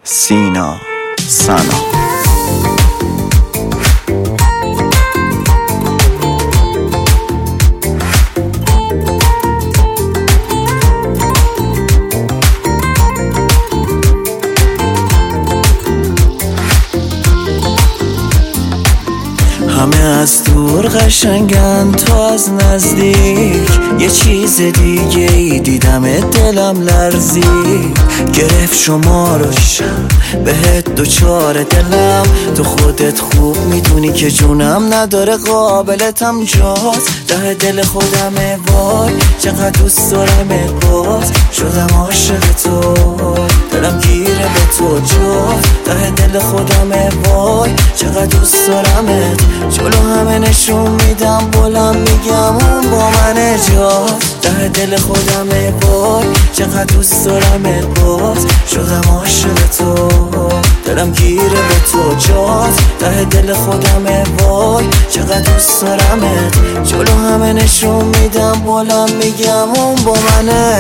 سینا سنا. همه از دور قشنگن، تو از نزدیک یه چیز دیگه ای دیدم، دلم لرزید. گرفت شمارشم بهت دوچار دلم، تو خودت خوب میدونی که جونم نداره قابلتم جات. ته دل خودمه وای چقدر دوست دارمت، باز شدم عاشق تو، دلم گیره به تو جات. ته دل خودمه وای چقدر دوست دارمت، جلو همه نشون میدم بلند میگم اون با من جات. ته دل خودمه وای چقدر دوست دارمت، باز شدم عاشق تو، دلم گیره به تو جات. ته دل خودمه وای چقدر دوست دارمت، جلو همه نشون میدم بلند میگم اون با منه.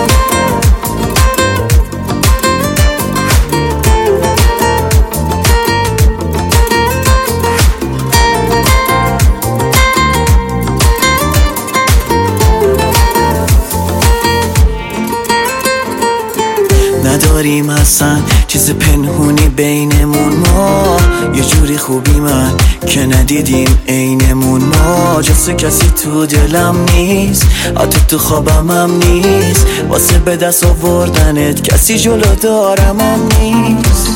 نداریم اصلا چیز پنهونی بینمون، ما یه جوری خوبی من که ندیدیم عینمون. ما جز کسی تو دلم نیست، حتی تو خوابم هم نیست، واسه به دست آوردنت کسی جلو دارم هم نیست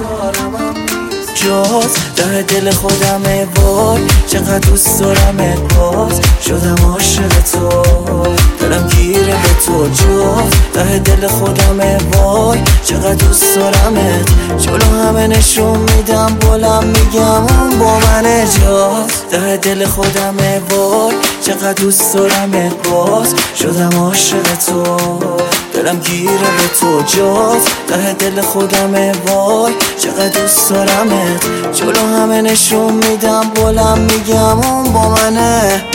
جات. ته دل خودمه وای چقدر دوست دارمت، باز شدم عاشق تو، دلم گیره به تو جات. ته دل خودمه وای چقدر دوست دارمت، جلو همه نشون میدم بلند میگم اون با من جات. ته دل خودمه وای چقدر دوست دارمت، باز شدم عاشق تو، دلم گیره به تو جات. ته دل خودمه وای چقدر دوست دارمت، جلو همه نشون میدم بلند میگم اون با منه.